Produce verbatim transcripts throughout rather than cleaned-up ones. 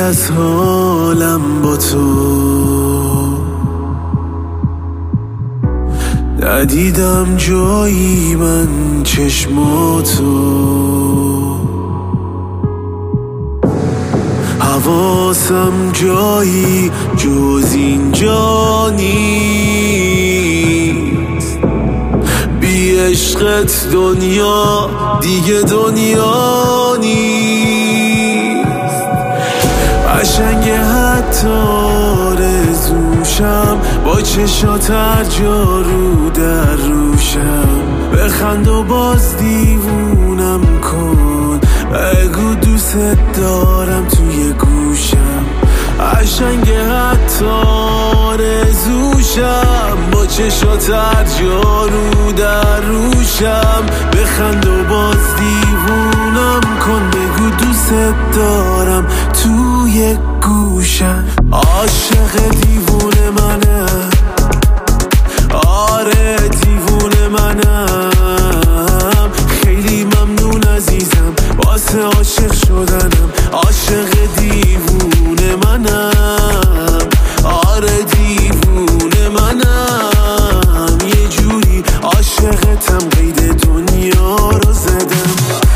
از حالم با تو، ندیدم جایی من چشماتو، حواسم جایی جز اینجا نیست. بی عشقت دنیا دیگه دنیا نیست. قشنگ حتی آرزوشم با چشات هر جا رو در روشم. بخند و باز دیوونم کن، بگو دوست دارم توی گوشم. قشنگ حتی آرزوشم با چشات هر جا رو در روشم. بخند و باز دیوونم کن، بگو دوست دارم توی گوشم. عاشق دیوونه منم، آره دیوونه منم. خیلی ممنون عزیزم واسه عاشق شدنم. عاشق دیوونه منم، آره دیوونه منم. یه جوری عاشقتم قید دنیا رو زدم.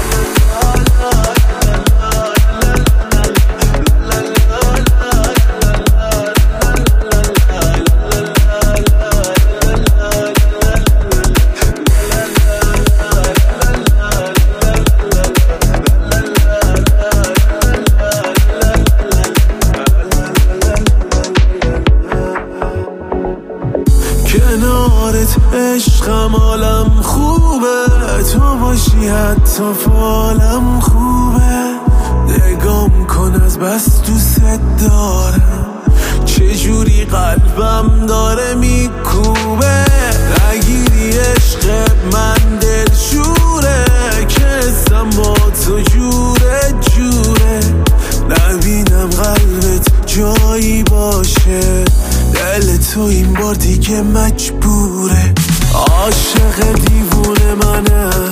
کنارت عشقم حالم خوبه، تو باشی حتی فالم خوبه. نگام کن از بس دوست دارم، چجوری قلبم داره میکوبه. نگیری عشق من دل شوره، که اسم با تو جوره جوره. نبینم قلبت جایی باشه، دل تو این بار دیگه مجبوره. عاشق دیوونه منم،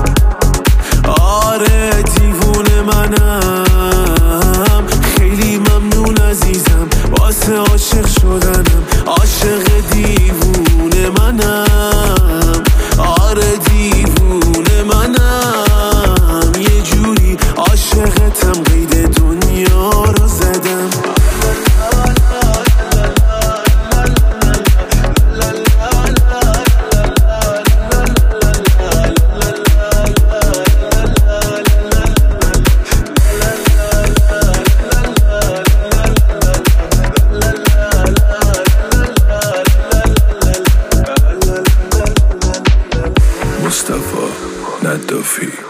آره دیوونه منم. خیلی ممنون عزیزم واسه عاشق شدنم. عاشق دیوونه منم، آره دیوونه منم. یه جوری عاشقتم قید دنیا رو زدم. مصطفی ندافی.